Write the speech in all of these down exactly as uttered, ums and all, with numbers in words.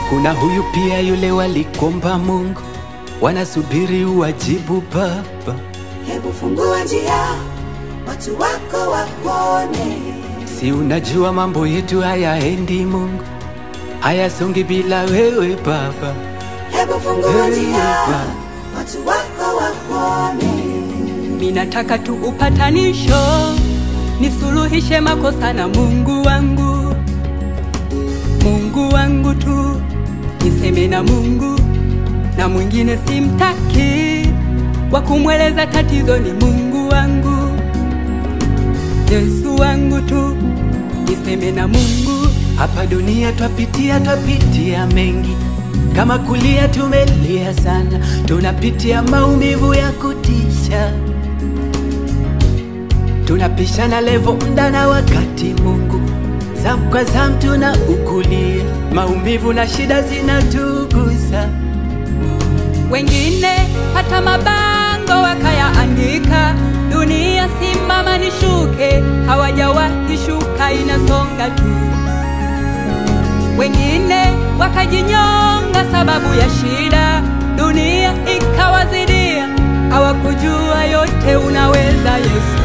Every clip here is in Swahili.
Kuna huyu pia yule walikuomba Mungu, wanasubiri uwajibu Baba. Hebu fungua njia, watu wako wakuone. Si unajua mambo yetu hayaendi Mungu, hayasongi bila wewe Baba. Hebu fungua njia, watu wako wakuone. Minataka tu upatanisho, nisuluhishe makosa na Mungu wangu. Mungu wangu tu, niseme na Mungu, na mwingine simtaki. Wakumweleza tatizo ni Mungu wangu. Yesu wangu tu, niseme na Mungu. Hapa dunia twapitia, twapitia mengi. Kama kulia tumelia sana, tunapitia maumivu ya kutisha. Tunapishana levo muda na wakati Mungu, zamu kwa zamu tuna ukulia. Maumivu na shida zinatugusa. Wengine hata mabango wakayaandika, dunia simama nishuke, hawajawahi shuka, inasonga tu. Wengine wakajinyonga sababu ya shida, dunia ikawazidia, hawakujua yote unaweza Yesu.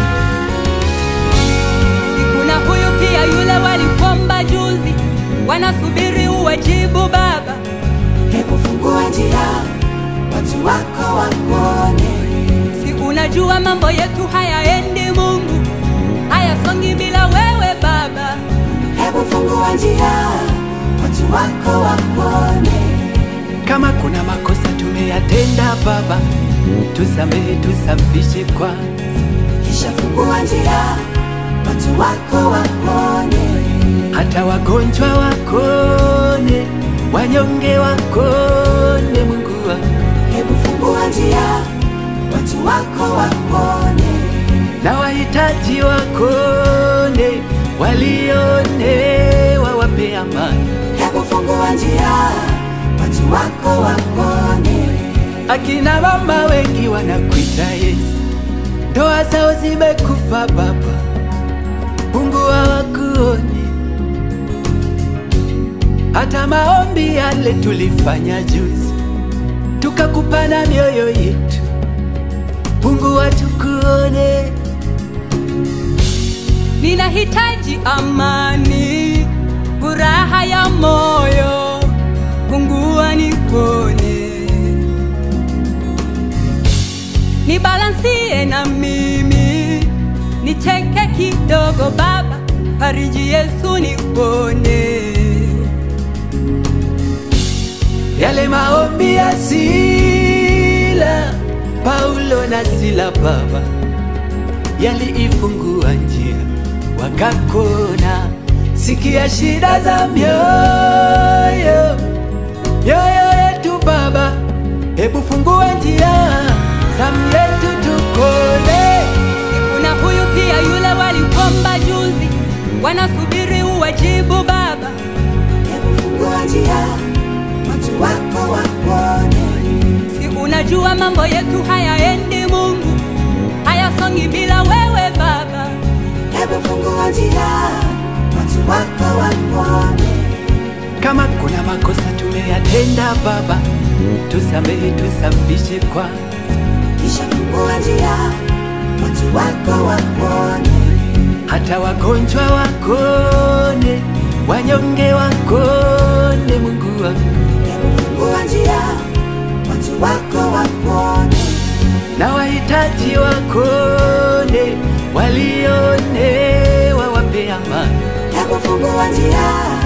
Sikuna huyu pia yule walikuomba juzi, wanasubiri uwajibu Baba. Hebu fungua njia, watu wako wakuone. Si unajua mambo yetu hayaendi Mungu, hayasongi bila wewe Baba. Hebu fungua njia, watu wako wakuone. Kama kuna makosa tumeyatenda Baba, tusamehe, tusafishe kwanza. Kisha fungua njia, watu wako wakuone. Hata wagonjwa wakone, wanyonge wakone Mungu wangu. Hebu fungua njia, watu wako wakuone. Na wahitaji wakone, walione, wawape amani. Hebu fungua njia, watu wako wakuone. Akina mama wengi wanakuita Yesu, ndoa zao zimekufa Baba, Mungu hawakuoni. Hata maombi yale tulifanya juzi, tukakupana mioyo yetu, Mungu watukuone. Ninahitaji amani, furaha ya moyo, Mungu anikuone. Nibalansie na mimi, nicheke kidogo Baba, fariji Yesu nikuone. Yale maombi ya Sila, Paulo na Sila Baba, yaliifungua njia wakakona. Sikia shida za mioyo, mioyo yetu Baba, hebu fungua njia, zamu yetu tukone. Sikuna huyu pia yule walikuomba juzi, wanasubiri uwajibu Baba. Hebu fungua njia, watu wako wakuone. Si unajua mambo yetu hayaendi Mungu, hayasongi bila wewe Baba. Hebu fungua njia, watu wako wakuone. Kama kuna makosa tumeyatenda Baba, tusamehe, tusafishe kwanza. Kisha fungua njia, watu wako wakuone. Hata wagonjwa wakone, wanyonge wakone Mungu wangu. Hebu fungua njia, watu wako wakuone. Na wahitaji wakone, walione, wawape amani. Hebu fungua njia,